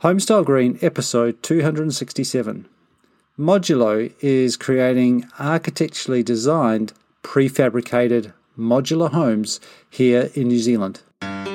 Homestyle Green, episode 267. Modulo is creating architecturally designed, prefabricated modular homes here in New Zealand.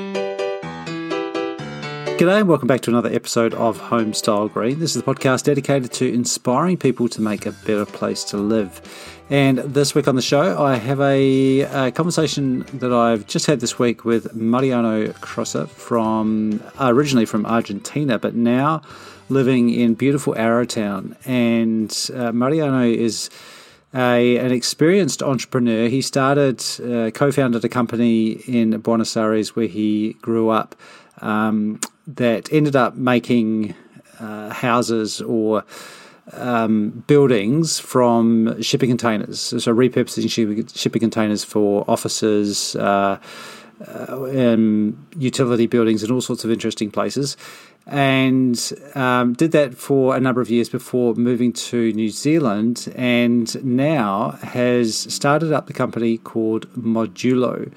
G'day and welcome back to another episode of Homestyle Green. This is the podcast dedicated to inspiring people to make a better place to live. And this week on the show, I have a conversation that I've just had this week with Mariano Crosa, originally from Argentina, but now living in beautiful Arrowtown. And Mariano is an experienced entrepreneur. He co-founded a company in Buenos Aires where he grew up that ended up making houses or buildings from shipping containers. So repurposing shipping containers for offices, utility buildings and all sorts of interesting places. And did that for a number of years before moving to New Zealand, and now has started up the company called Modulo.nz.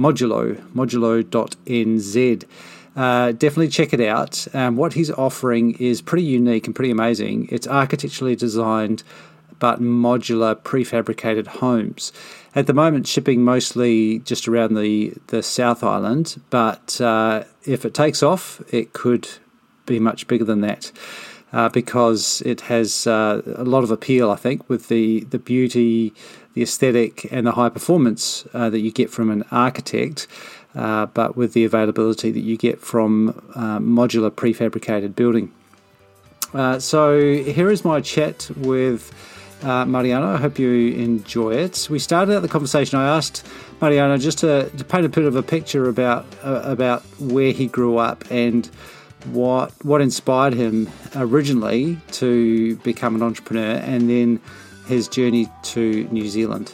Definitely check it out. What he's offering is pretty unique and pretty amazing. It's architecturally designed but modular prefabricated homes. At the moment, shipping mostly just around the South Island, but if it takes off, it could be much bigger than that because it has a lot of appeal, I think, with the beauty, the aesthetic and the high performance that you get from an architect. But with the availability that you get from modular prefabricated building. So here is my chat with Mariano. I hope you enjoy it. We started out the conversation. I asked Mariano just to paint a bit of a picture about where he grew up and what inspired him originally to become an entrepreneur, and then his journey to New Zealand.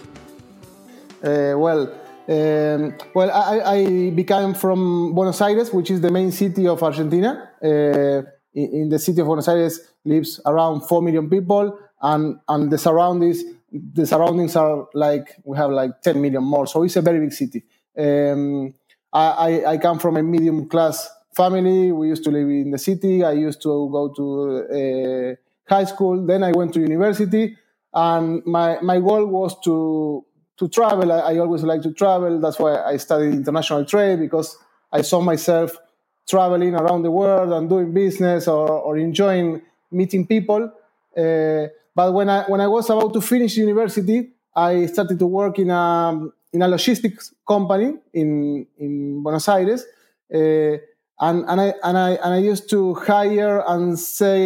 I became from Buenos Aires, which is the main city of Argentina. In the city of Buenos Aires lives around 4 million people, and the surroundings are we have 10 million more. So it's a very big city. I come from a medium class family. We used to live in the city. I used to go to high school. Then I went to university, and my goal was to travel. I always like to travel. That's why I studied international trade, because I saw myself traveling around the world and doing business or enjoying meeting people. But when I was about to finish university, I started to work in a logistics company in Buenos Aires, and I used to hire and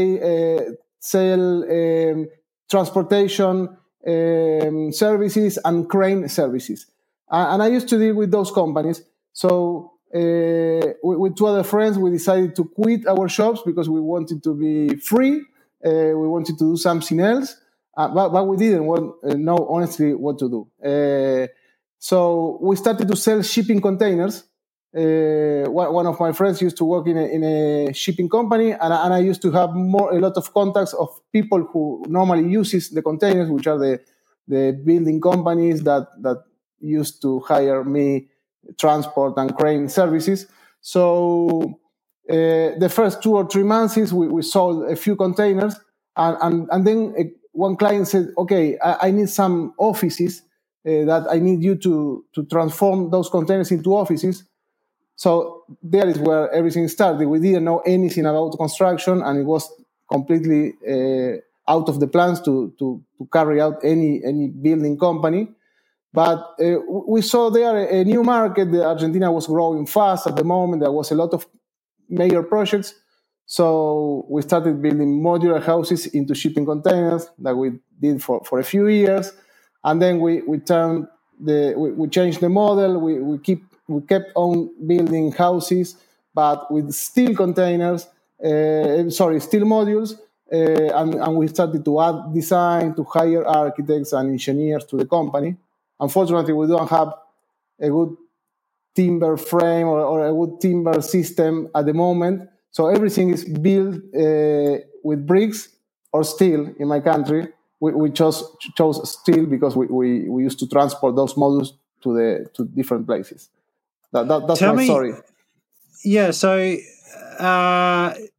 sell transportation services and crane services. And I used to deal with those companies. So with two other friends, we decided to quit our jobs because we wanted to be free. We wanted to do something else, but we didn't know honestly what to do. So we started to sell shipping containers. One of my friends used to work in a shipping company, and I used to have a lot of contacts of people who normally uses the containers, which are the building companies that used to hire me transport and crane services. So the first 2 or 3 months we sold a few containers, and then one client said, "Okay, I need some offices that I need you to transform those containers into offices." So there is where everything started. We didn't know anything about construction, and it was completely out of the plans to carry out any building company. But we saw there a new market. Argentina was growing fast at the moment. There was a lot of major projects. So we started building modular houses into shipping containers that we did for a few years. And then we changed the model. We kept on building houses, but with steel containers, steel modules, and we started to add design, to hire architects and engineers to the company. Unfortunately, we don't have a good timber frame or a good timber system at the moment. So everything is built with bricks or steel in my country. We chose steel because we used to transport those modules to different places. That's my story. Yeah, so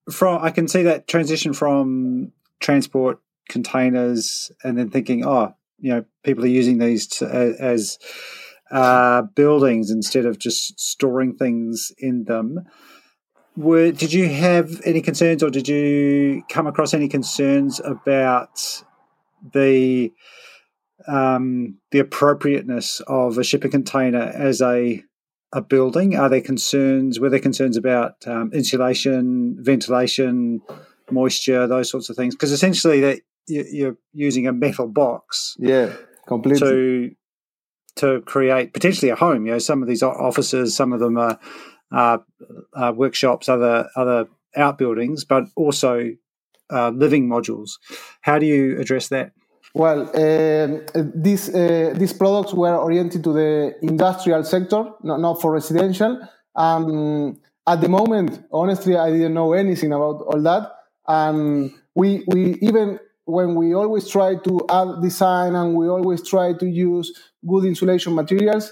I can see that transition from transport containers and then thinking, people are using these as buildings instead of just storing things in them. Did you have any concerns, or did you come across any concerns about the appropriateness of a shipping container as a building? Were there concerns about insulation, ventilation, moisture, those sorts of things? Because essentially that you're using a metal box, completely, to create potentially a home. Some of these offices, some of them are workshops, other outbuildings, but also living modules. How do you address that? Well, these products were oriented to the industrial sector, not for residential. At the moment, honestly, I didn't know anything about all that. And we even when we always try to add design and we always try to use good insulation materials,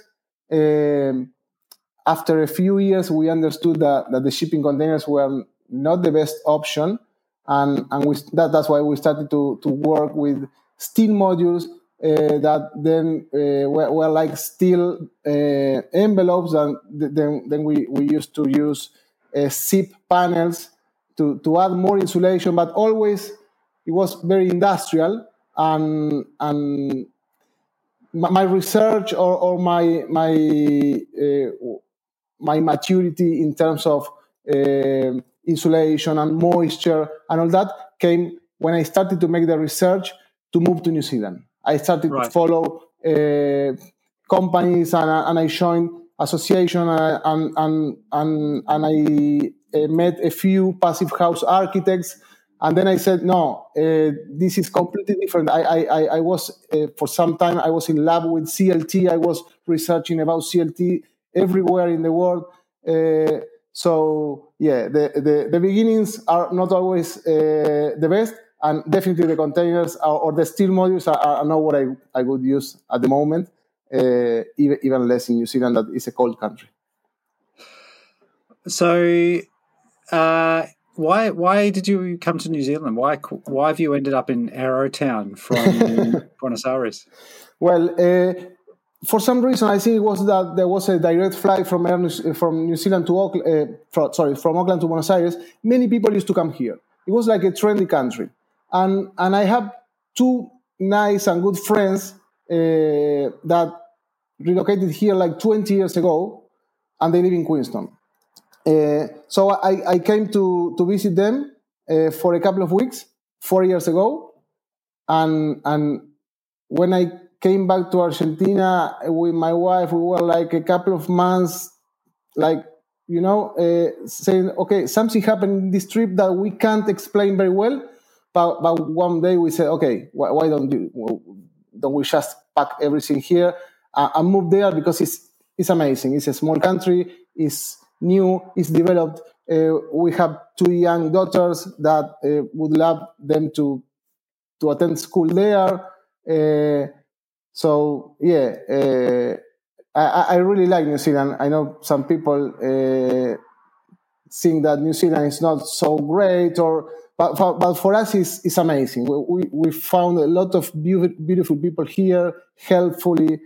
after a few years, we understood that the shipping containers were not the best option. And that's why we started to work with steel modules that then were like steel envelopes, and then we used to use zip panels to add more insulation, but always it was very industrial. And my research or my maturity in terms of insulation and moisture and all that came when I started to make the research to move to New Zealand. I started to follow companies and I joined association and I met a few passive house architects, and then I said, no, this is completely different. I was for some time I was in lab with CLT. I was researching about CLT everywhere in the world. So yeah, the beginnings are not always the best, and definitely the containers or the steel modules are not what I would use at the moment, even less in New Zealand, that is a cold country. So why did you come to New Zealand? Why have you ended up in Arrowtown from Buenos Aires? Well, for some reason, I think it was that there was a direct flight from New Zealand to Auckland, from Auckland to Buenos Aires. Many people used to come here. It was like a trendy country. And I have two nice and good friends that relocated here like 20 years ago, and they live in Queenstown. So I came to visit them for a couple of weeks 4 years ago. And when I came back to Argentina with my wife, we were like a couple of months, saying, okay, something happened in this trip that we can't explain very well. But one day we said, okay, why don't we just pack everything here and move there, because it's amazing. It's a small country. It's new. It's developed. We have two young daughters that would love them to attend school there. So yeah, I really like New Zealand. I know some people think that New Zealand is not so great, but for us it's amazing. We found a lot of beautiful people here, helpfully.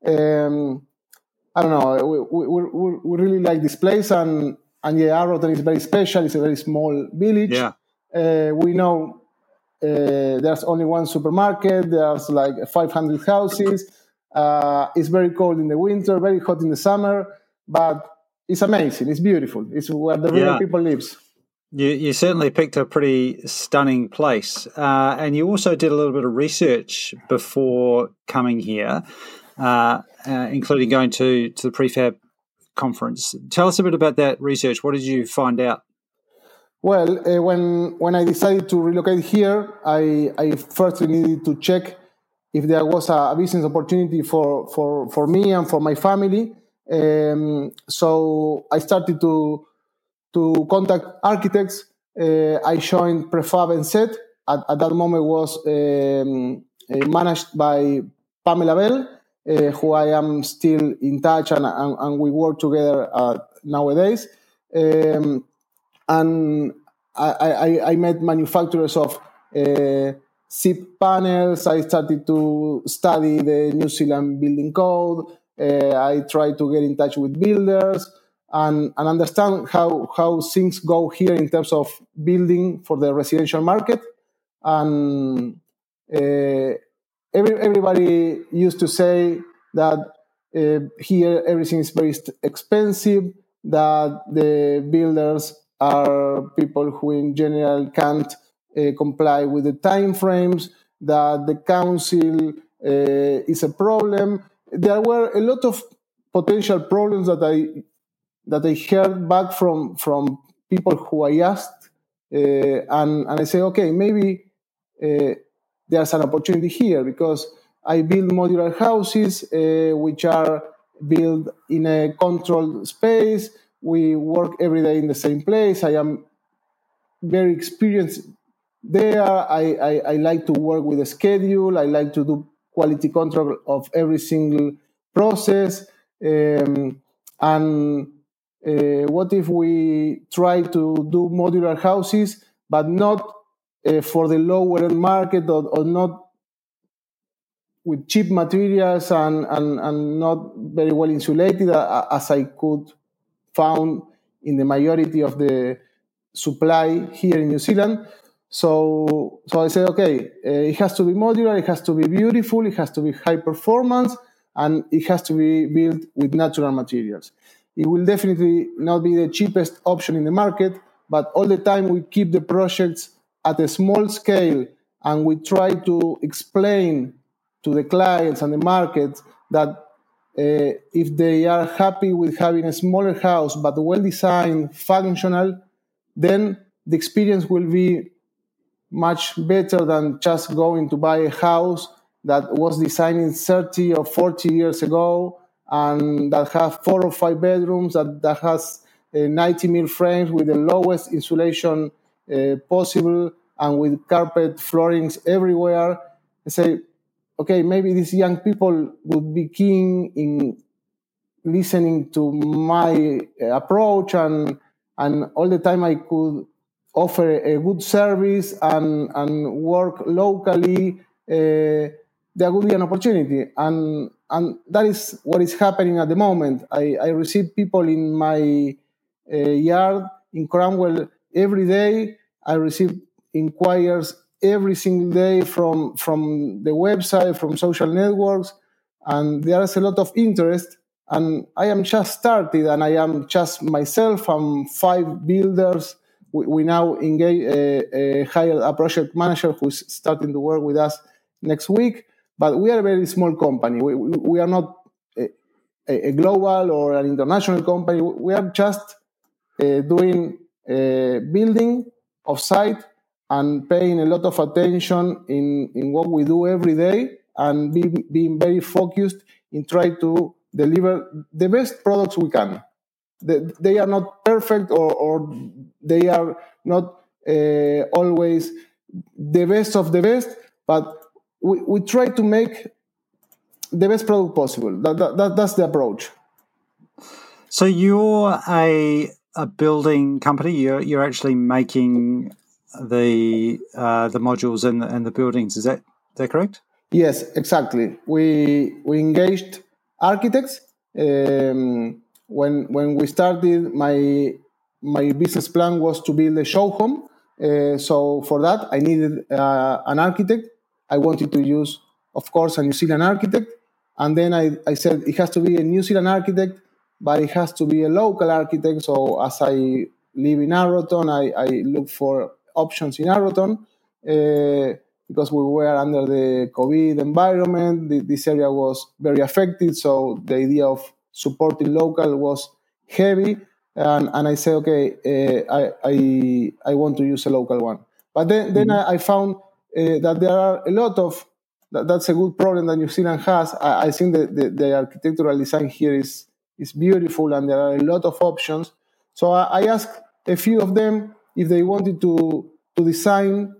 I don't know. We really like this place, and yeah, Arrowtown is very special. It's a very small village. Yeah. We know there's only one supermarket. There's like 500 houses. It's very cold in the winter, very hot in the summer, but it's amazing. It's beautiful. It's where the real people lives. You certainly picked a pretty stunning place, and you also did a little bit of research before coming here, including going to the prefab conference. Tell us a bit about that research. What did you find out? Well, when I decided to relocate here, I first needed to check if there was a business opportunity for me and for my family. So I started to contact architects. I joined Prefab NZ. At that moment was managed by Pamela Bell, who I am still in touch, and we work together nowadays. And I met manufacturers of SIP panels. I started to study the New Zealand building code. I tried to get in touch with builders and understand how things go here in terms of building for the residential market. And everybody used to say that here everything is very expensive, that the builders are people who in general can't comply with the time frames, that the council is a problem. There were a lot of potential problems that I heard back from people who I asked, and I say, okay, maybe there's an opportunity here, because I build modular houses which are built in a controlled space. We work every day in the same place. I am very experienced there. I like to work with a schedule. I like to do quality control of every single process. And what if we try to do modular houses, but not for the lower end market, or not with cheap materials and not very well insulated, as I could found in the majority of the supply here in New Zealand. So I said, okay, it has to be modular, it has to be beautiful, it has to be high performance, and it has to be built with natural materials. It will definitely not be the cheapest option in the market, but all the time we keep the projects at a small scale, and we try to explain to the clients and the market that if they are happy with having a smaller house but well designed, functional, then the experience will be much better than just going to buy a house that was designed 30 or 40 years ago and that has 4 or 5 bedrooms, that has 90 mil frames with the lowest insulation possible and with carpet floorings everywhere. I say, okay, maybe these young people would be keen in listening to my approach, and all the time I could offer a good service and work locally. There would be an opportunity, and that is what is happening at the moment. I receive people in my yard in Cromwell every day. I receive inquiries every single day from the website, from social networks, and there is a lot of interest. And I am just started, and I am just myself and 5 builders. We now engage, hire a project manager who's starting to work with us next week. But we are a very small company. We are not a global or an international company. We are just doing building off-site and paying a lot of attention in what we do every day, and being very focused in trying to deliver the best products we can. They are not perfect, or they are not always the best of the best, but we try to make the best product possible. That's the approach. So you're a building company. You're actually making the modules and the buildings. Is that correct? Yes, exactly. We engaged architects. When we started, my business plan was to build a show home. So for that, I needed an architect. I wanted to use, of course, a New Zealand architect. And then I said it has to be a New Zealand architect, but it has to be a local architect. So as I live in Arrowton, I look for options in Arrowton. Because we were under the COVID environment, this area was very affected, so the idea of supporting local was heavy, and I said, okay, I want to use a local one. But then I found that there are a lot of, that's a good problem that New Zealand has. I think that the architectural design here is beautiful, and there are a lot of options. So I asked a few of them if they wanted to design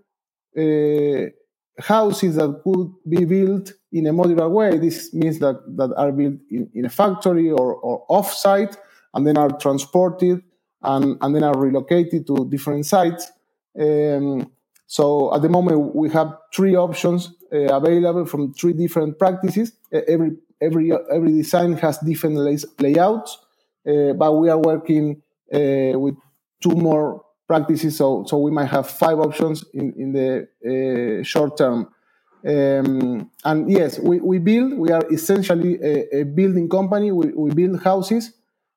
houses that could be built in a modular way. This means that are built in a factory or off-site, and then are transported and then are relocated to different sites. So at the moment we have 3 options available from 3 different practices. Every design has different layouts, but we are working with 2 more practices, so we might have 5 options in the short term. And yes, we are essentially a building company. We build houses,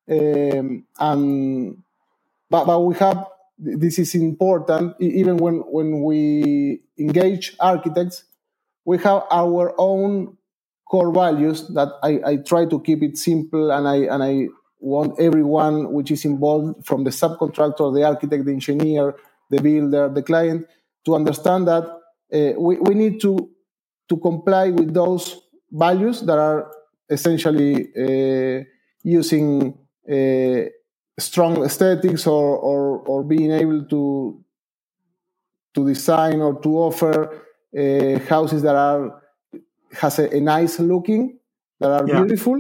but we have, this is important, even when we engage architects, we have our own core values that I try to keep it simple, and I want everyone which is involved, from the subcontractor, the architect, the engineer, the builder, the client, to understand that we need to comply with those values that are essentially using strong aesthetics or being able to design or to offer houses that has a nice looking, that are beautiful.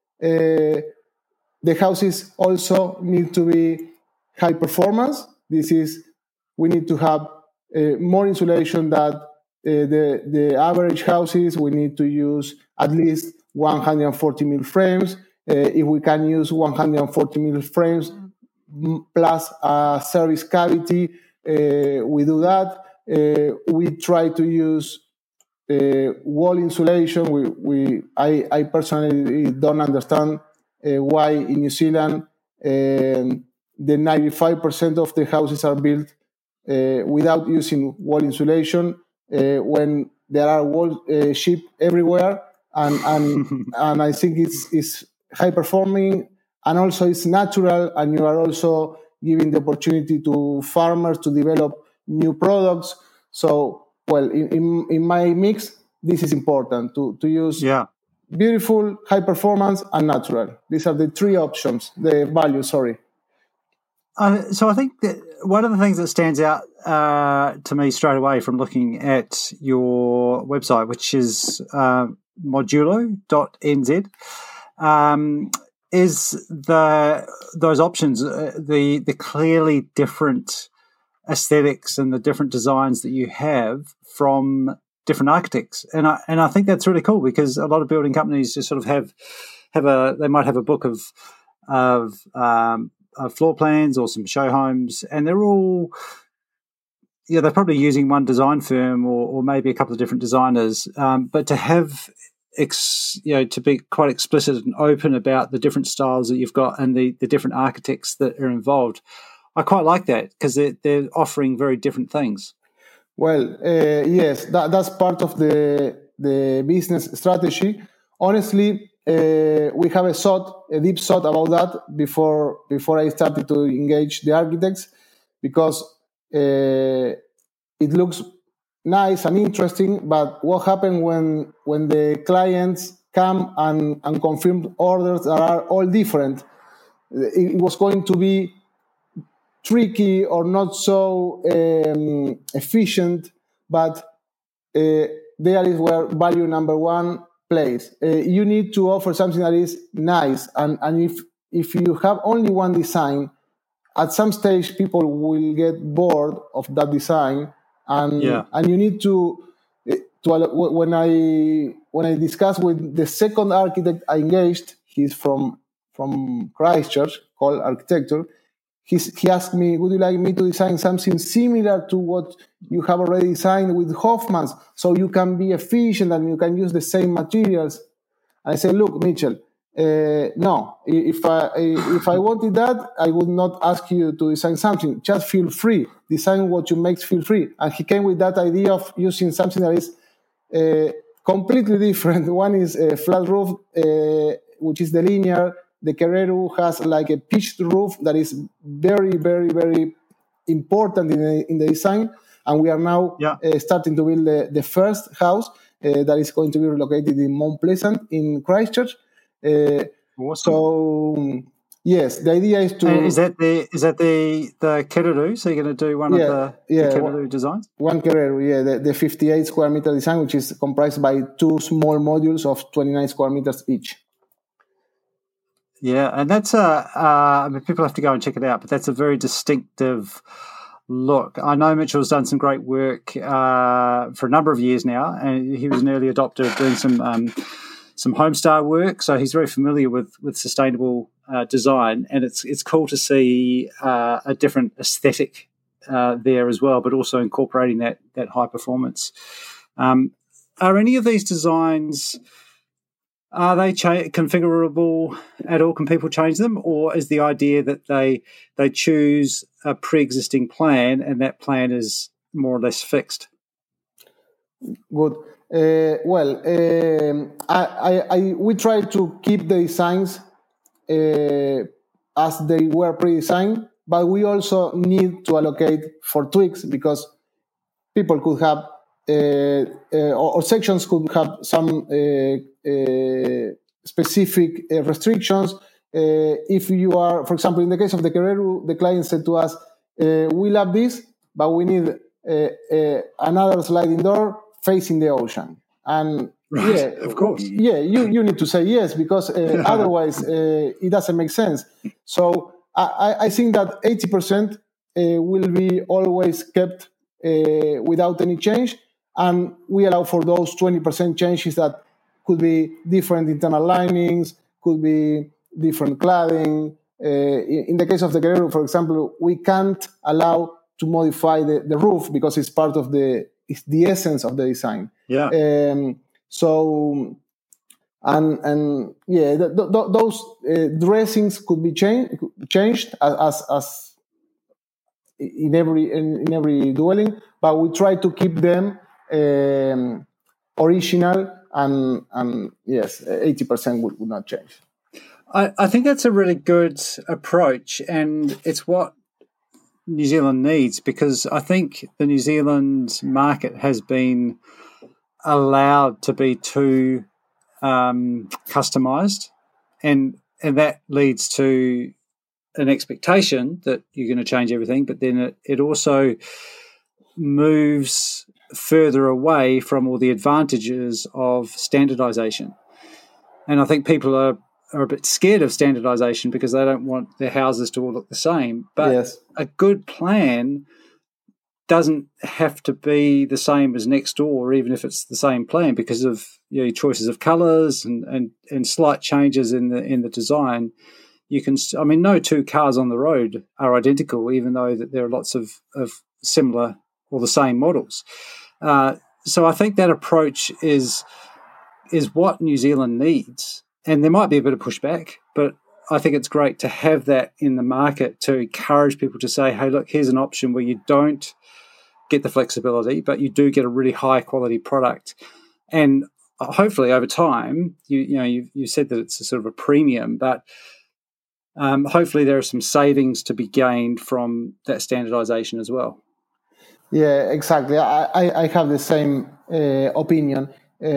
The houses also need to be high performance. We need to have more insulation than the average houses. We need to use at least 140 mil frames. If we can use 140 mil frames plus a service cavity, we do that. We try to use wall insulation. I personally don't understand why in New Zealand the 95% of the houses are built without using wall insulation, when there are wall sheep everywhere, and I think it's high performing, and also it's natural, and you are also giving the opportunity to farmers to develop new products. So, well, in my mix, this is important to use beautiful, high performance, and natural. These are the 3 options, the values, sorry. So I think that one of the things that stands out to me straight away from looking at your website, which is modulo.nz, is those options, the clearly different aesthetics and the different designs that you have from different architects, and I think that's really cool, because a lot of building companies just sort of they might have a book of floor plans or some show homes, and they're all, they're probably using one design firm or maybe a couple of different designers, but to have to be quite explicit and open about the different styles that you've got and the different architects that are involved, I quite like that, because they're offering very different things. Well, yes, that's part of the business strategy. Honestly, we have a deep thought about that before I started to engage the architects, because it looks nice and interesting, but what happens when the clients come and confirm orders that are all different? It was going to be tricky or not so efficient, but there is where value number 1 plays. You need to offer something that is nice, and if you have only one design, at some stage people will get bored of that design, and you need to when I discussed with the second architect I engaged, he's from Christchurch, called Architecture. He asked me, would you like me to design something similar to what you have already designed with Hoffman's, so you can be efficient and you can use the same materials? And I said, look, Mitchell, no. If I wanted that, I would not ask you to design something. Just feel free. Design what you make feel free. And he came with that idea of using something that is completely different. One is a flat roof, which is the linear. The Kereru has like a pitched roof that is very, very, very important in the design. And we are now starting to build the first house that is going to be relocated in Mount Pleasant in Christchurch. Awesome. So yes, the idea is to. Is that the Kereru? So you're going to do one of the Kereru designs? One Kereru, the 58 square meter design, which is comprised by 2 small modules of 29 square meters each. Yeah, and that's I mean, people have to go and check it out, but that's a very distinctive look. I know Mitchell's done some great work for a number of years now, and he was an early adopter of doing some Homestar work, so he's very familiar with sustainable design, and it's cool to see a different aesthetic there as well, but also incorporating that high performance. Are any of these designs, are they configurable at all? Can people change them, or is the idea that they choose a pre-existing plan and that plan is more or less fixed? Good. We try to keep the designs as they were pre-designed, but we also need to allocate for tweaks because people could have or sections could have some specific restrictions. If you are, for example, in the case of the Kereru, the client said to us, we love this, but we need another sliding door facing the ocean. And right, yeah, of course. Yeah, you need to say yes because otherwise it doesn't make sense. So I think that 80% will be always kept without any change. And we allow for those 20% changes that could be different internal linings, could be different cladding. In the case of the Kereru, for example, we can't allow to modify the roof because it's part of it's the essence of the design. Yeah. Those dressings could be changed as in every dwelling, but we try to keep them original, and yes, 80% would not change. I think that's a really good approach, and it's what New Zealand needs, because I think the New Zealand market has been allowed to be too customised, and that leads to an expectation that you're going to change everything, but then it also moves further away from all the advantages of standardization. And I think people are a bit scared of standardization because they don't want their houses to all look the same. But yes, a good plan doesn't have to be the same as next door, even if it's the same plan, because of choices of colors and slight changes in the design. You can, no two cars on the road are identical, even though that there are lots of similar or the same models. So I think that approach is what New Zealand needs. And there might be a bit of pushback, but I think it's great to have that in the market to encourage people to say, hey, look, here's an option where you don't get the flexibility, but you do get a really high quality product. And hopefully over time, you said that it's a sort of a premium, but hopefully there are some savings to be gained from that standardization as well. Yeah, exactly. I have the same opinion.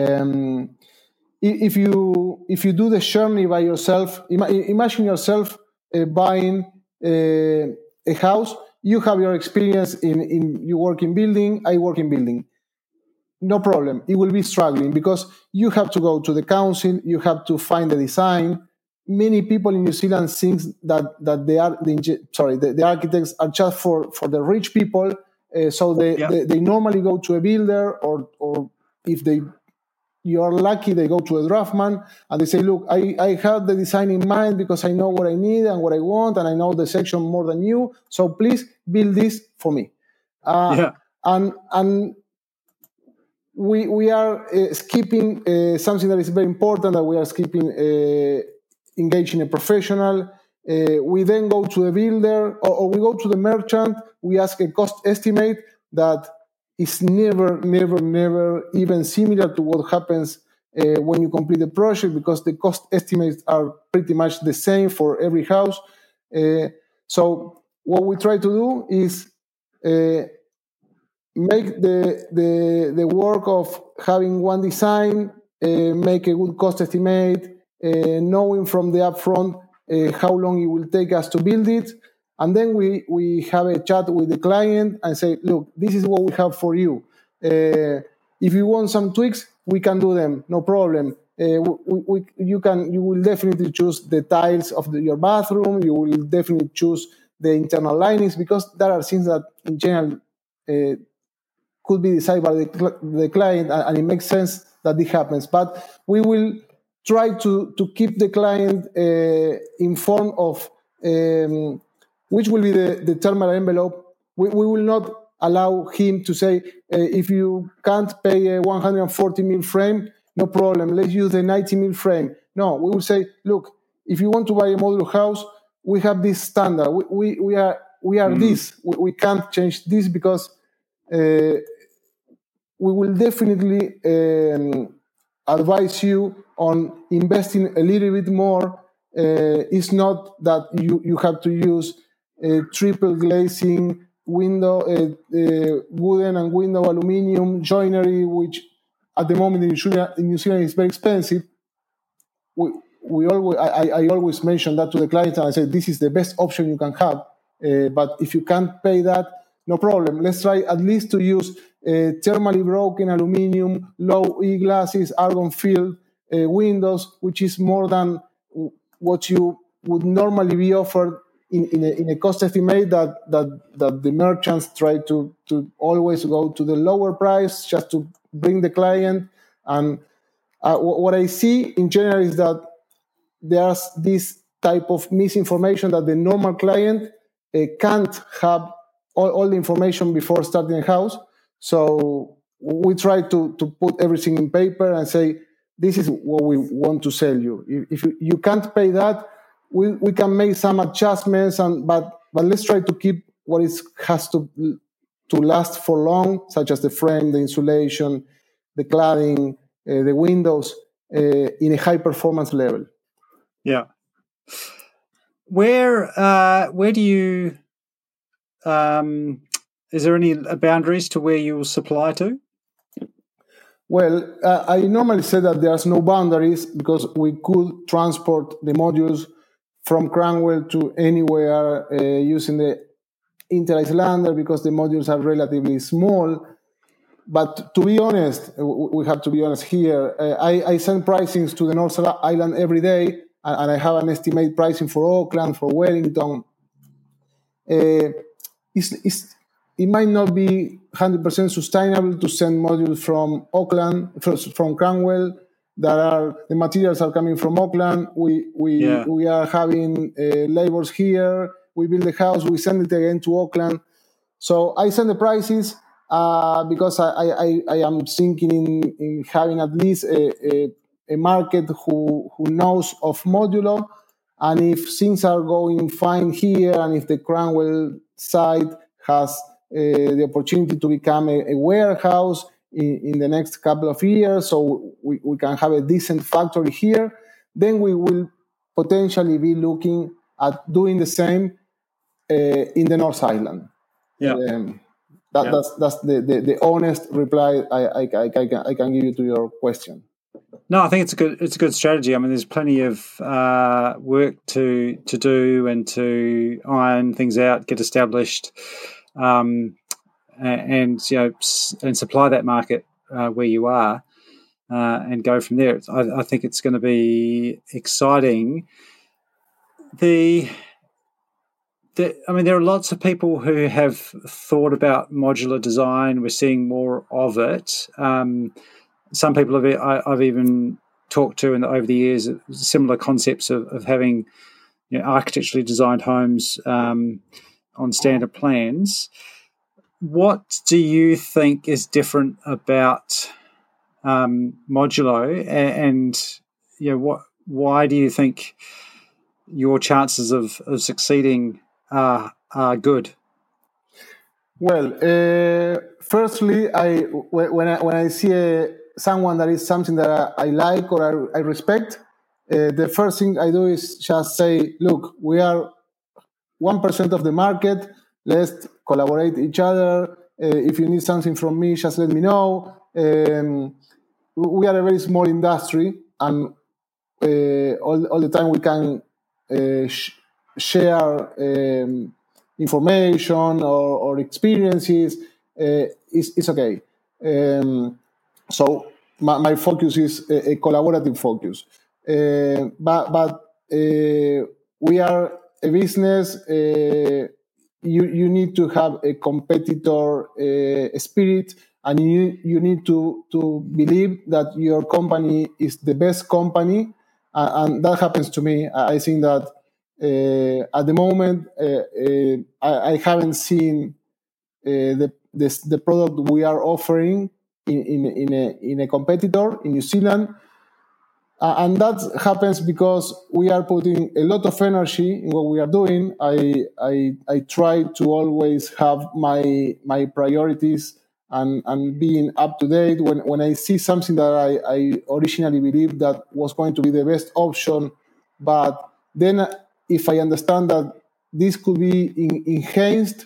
If you do the journey by yourself, imagine yourself buying a house. You have your experience in you work in building, I work in building. No problem. It will be struggling because you have to go to the council, you have to find the design. Many people in New Zealand think that the architects are just for the rich people. So they normally go to a builder, or if you are lucky, they go to a draftsman and they say, look, I have the design in mind because I know what I need and what I want, and I know the section more than you. So please build this for me. And we are skipping something that is very important, that we are skipping engaging a professional. We then go to the builder or we go to the merchant. We ask a cost estimate that is never even similar to what happens when you complete the project, because the cost estimates are pretty much the same for every house. So what we try to do is make the work of having one design, make a good cost estimate, knowing from the upfront how long it will take us to build it. And then we have a chat with the client and say, look, this is what we have for you. If you want some tweaks, we can do them, no problem. You will definitely choose the tiles of your bathroom. You will definitely choose the internal linings, because there are things that in general could be decided by the client, and it makes sense that this happens. But we will try to keep the client informed of which will be the thermal envelope. We will not allow him to say, if you can't pay a 140 mil frame, no problem, let's use the 90 mil frame. No, we will say, look, if you want to buy a modular house, we have this standard. We are this. We can't change this, because we will definitely advise you on investing a little bit more. It's not that you have to use triple glazing, window, wooden and window aluminum joinery, which at the moment in New Zealand is very expensive. I always mention that to the client, and I say this is the best option you can have. But if you can't pay that, no problem. Let's try at least to use thermally broken aluminum, low E glasses, argon filled windows, which is more than what you would normally be offered in a cost estimate that the merchants try to always go to the lower price just to bring the client. And what I see in general is that there's this type of misinformation that the normal client can't have all the information before starting a house. So we try to put everything in paper and say, this is what we want to sell you. If you can't pay that, we can make some adjustments, but let's try to keep what has to last for long, such as the frame, the insulation, the cladding, the windows, in a high performance level. Yeah. Where do you? Is there any boundaries to where you will supply to? Well, I normally say that there's no boundaries, because we could transport the modules from Cranwell to anywhere using the Inter-Islander, because the modules are relatively small. But to be honest, we have to be honest here. I send pricings to the North Island every day, and I have an estimate pricing for Auckland, for Wellington. It might not be 100% sustainable to send modules from Auckland, from Cranwell. The materials are coming from Auckland. We are having labors here. We build the house. We send it again to Auckland. So I send the prices because I am thinking in having at least a market who knows of modular. And if things are going fine here, and if the Cranwell site has the opportunity to become a warehouse in the next couple of years, so we can have a decent factory here, then we will potentially be looking at doing the same in the North Island. Yeah. That's the honest reply I can give you to your question. No, I think it's a good strategy. I mean, there's plenty of work to do and to iron things out, get established, and and supply that market where you are, and go from there. I think it's going to be exciting. There are lots of people who have thought about modular design. We're seeing more of it. Some people I've even talked to over the years, similar concepts of having architecturally designed homes on standard plans. What do you think is different about modulo, and why do you think your chances of succeeding are good? Well, firstly, when I see someone that is something that I like or I respect, the first thing I do is just say, look, we are 1% of the market. Let's collaborate each other. If you need something from me, just let me know. We are a very small industry, and all the time we can share information or experiences. It's okay. So my focus is a collaborative focus. But we are a business, you need to have a competitor spirit, and you need to believe that your company is the best company, and that happens to me. I think that at the moment I haven't seen the product we are offering in a competitor in New Zealand. And that happens because we are putting a lot of energy in what we are doing. I try to always have my priorities and being up to date. When I see something that I originally believed that was going to be the best option, but then if I understand that this could be enhanced,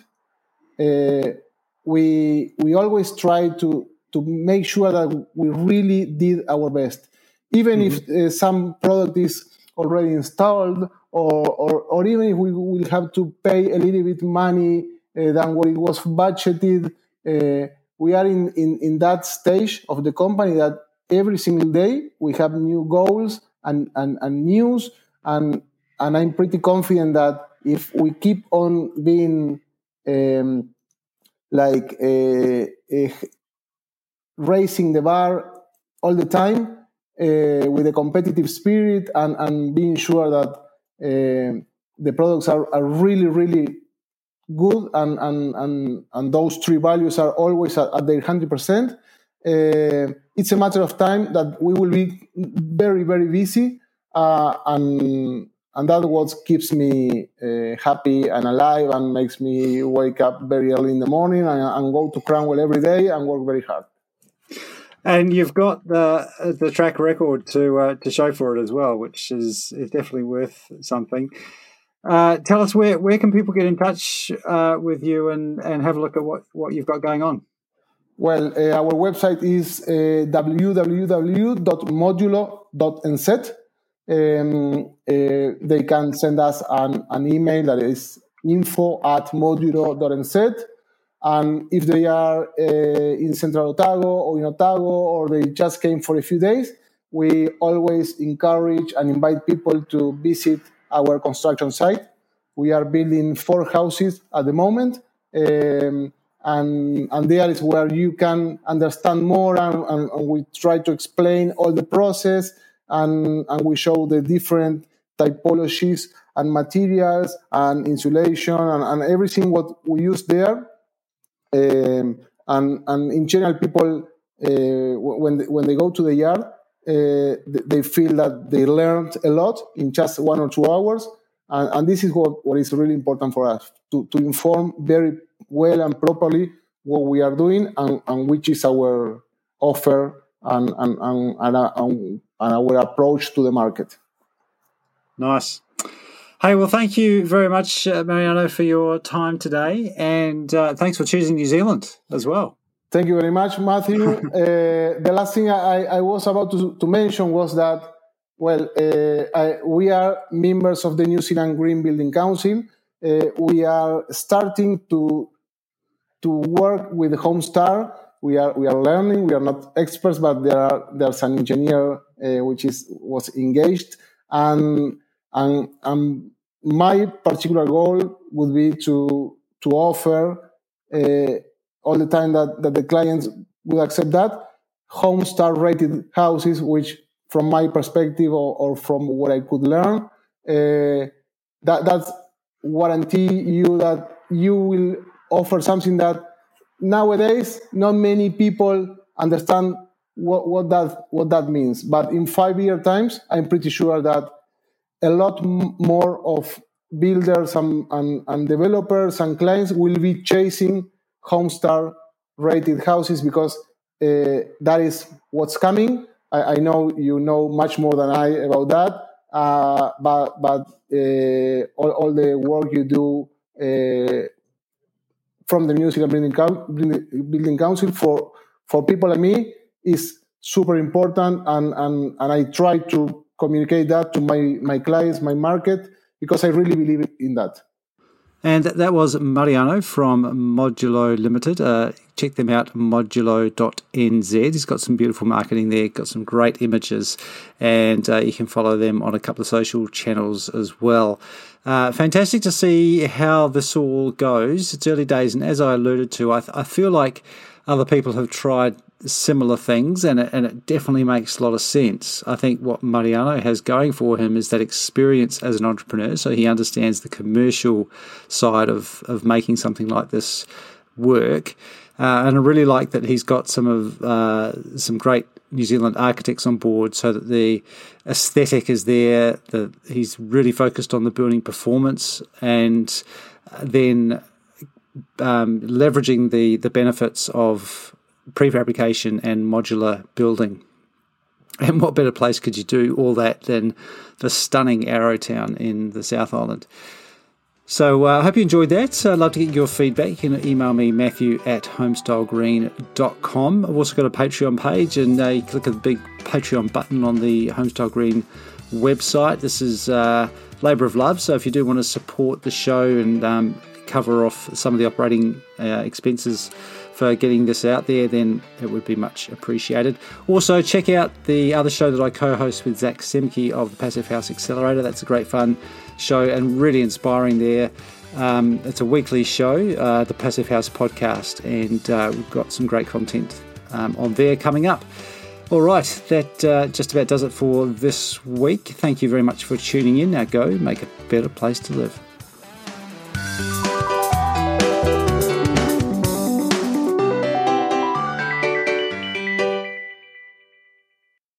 we always try to make sure that we really did our best. Even if some product is already installed, or even if we will have to pay a little bit money than what it was budgeted, we are in that stage of the company that every single day we have new goals and news, and I'm pretty confident that if we keep on being raising the bar all the time, with a competitive spirit and being sure that the products are really, really good, and those three values are always at their 100%. It's a matter of time that we will be very, very busy, and that's what keeps me happy and alive and makes me wake up very early in the morning and go to Cromwell every day and work very hard. And you've got the track record to show for it as well, which is definitely worth something. Tell us where can people get in touch with you and have a look at what you've got going on? Well, our website is www.modulo.nz. They can send us an email that is info@modulo.nz. And if they are in Central Otago or in Otago, or they just came for a few days, we always encourage and invite people to visit our construction site. We are building 4 houses at the moment, and there is where you can understand more, and we try to explain all the process, and we show the different typologies and materials and insulation and everything what we use there. And in general, people when they go to the yard, they feel that they learned a lot in just 1 or 2 hours, and this is what is really important for us, to inform very well and properly what we are doing and which is our offer and our approach to the market. Nice. Hey, well, thank you very much, Mariano, for your time today, and thanks for choosing New Zealand as well. Thank you very much, Matthew. The last thing I was about to mention was that, well, we are members of the New Zealand Green Building Council. We are starting to work with Homestar. We are learning. We are not experts, but there's an engineer which was engaged, and my particular goal would be to offer all the time that the clients would accept that Homestar rated houses, which from my perspective or from what I could learn, that's guarantee you that you will offer something that nowadays not many people understand what that means. But in 5-year times, I'm pretty sure that a lot more of builders and developers and clients will be chasing Homestar rated houses, because that is what's coming. I know you know much more than I about that, but all the work you do from the New Zealand Building Council for people like me is super important, and I try to communicate that to my clients, my market, because I really believe in that. And that was Mariano from Modulo Limited. Check them out, modulo.nz. He's got some beautiful marketing there, got some great images, and you can follow them on a couple of social channels as well. Fantastic to see how this all goes. It's early days, and as I alluded to, I feel like other people have tried similar things, and it definitely makes a lot of sense. I think what Mariano has going for him is that experience as an entrepreneur, so he understands the commercial side of making something like this work. And I really like that he's got some great New Zealand architects on board, so that the aesthetic is there. He's really focused on the building performance, and then leveraging the benefits of prefabrication and modular building. And what better place could you do all that than the stunning Arrowtown in the South Island? So I hope you enjoyed that. I'd love to get your feedback. You can email me, matthew@homestylegreen.com. I've also got a Patreon page, and you click on the big Patreon button on the Homestyle Green website. This is labour of love, so if you do want to support the show and cover off some of the operating expenses for getting this out there, then it would be much appreciated. Also, check out the other show that I co-host with Zach Semke of the Passive House Accelerator. That's a great fun show and really inspiring there. It's a weekly show, the Passive House podcast, and we've got some great content on there coming up. All right, that just about does it for this week. Thank you very much for tuning in. Now go make a better place to live.